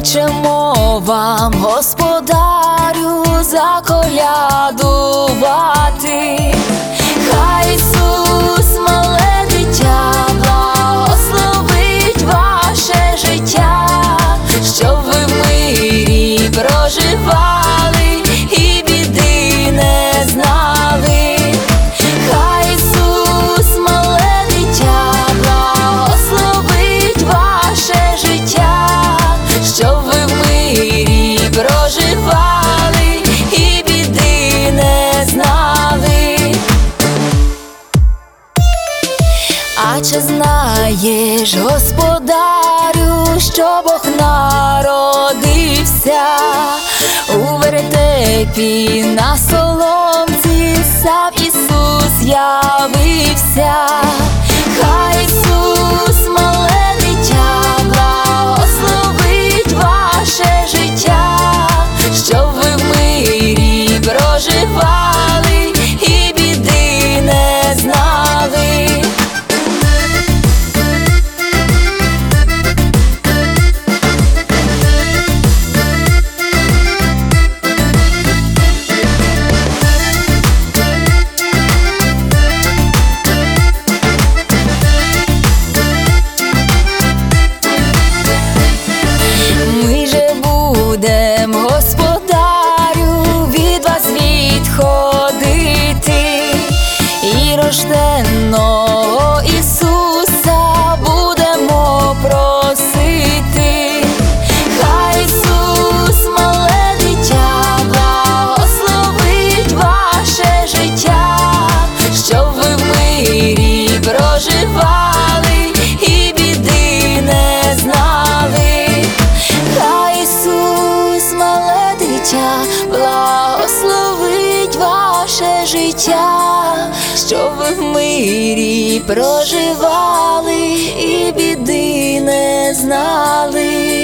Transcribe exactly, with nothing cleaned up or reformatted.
Хочемо вам, господарю, заколядувати. Хай Ісус, мале дитя, благословить ваше життя, щоб ви в мирі проживали і біди не знали. Хай Ісус, мале дитя, благословить ваше життя, щоб ви в мирі проживали і біди не знали. А чи знаєш, господарю, що Бог народився у вертепі на соломці, сам Ісус явився. Хай Ісус, мале дитя, благословить ваше життя, щоб ви в мирі проживали і біди не знали. Будем, господарю, від вас відходити, і рожденного Ісуса будемо просити. Хай Ісус, мале дитя, благословить ваше життя, щоб ви в мирі проживали і біди не знали. Хай Ісус, мале дитя, благословить ваше життя, щоб ви в мирі проживали і біди не знали.